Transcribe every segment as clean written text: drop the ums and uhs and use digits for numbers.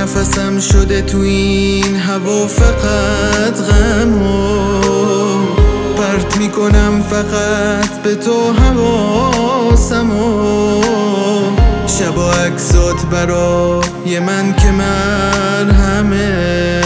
نفسم شده تو این هوا فقط غمو پرت میکنم فقط به تو حواسمو شبا عکسات برای من که مرهمه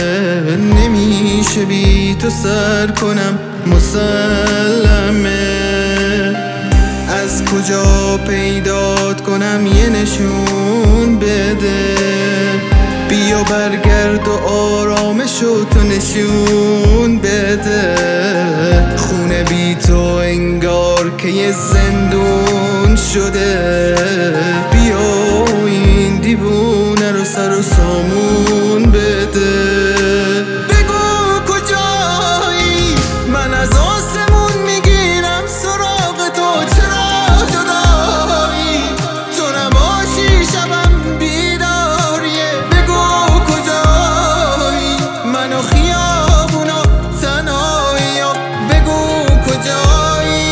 نمیشه بی تو سر کنم مسلمه از کجا پیدات کنم یه نشون بده بیا برگرد و آرامشو تو نشون بده خونه بی تو انگار که یه زندون شده بیا این دیوونه رو سر و سامون بده بگو کجایی من از آسمون میگیرم سراغ تو چرا جدایی تو نباشی شبم بیداریه بگو کجایی من و خیابونا تنهایی بگو کجایی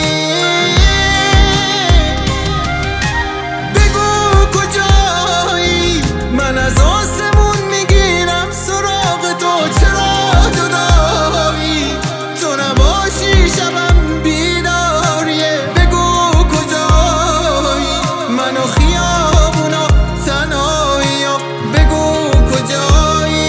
بگو کجایی من از آسمون میگیرم سراغ تو چرا جدایی تو نباشی شبم بیداریه بگو کجایی من و خیابونا تنهایی بگو کجایی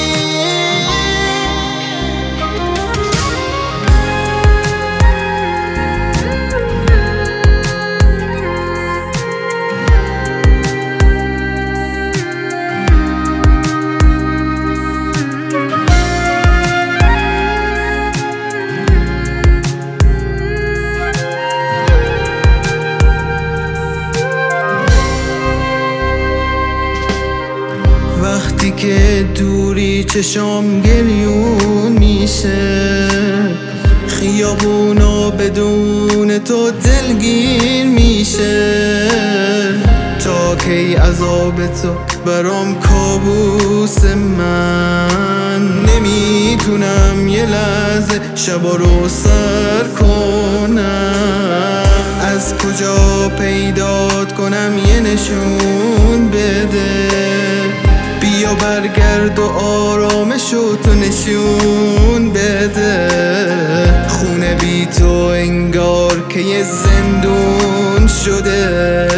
وقتی که دوری چشام گریون میشه خیابونا بدون تو دلگیر میشه تا کی عذاب تو برام کابوس من نمیتونم یه لحظه شبا رو سر کنم از کجا پیدات کنم یه نشون بده بیا برگرد و آرامشو تو نشون بده خونه بی تو انگار که یه زندون شده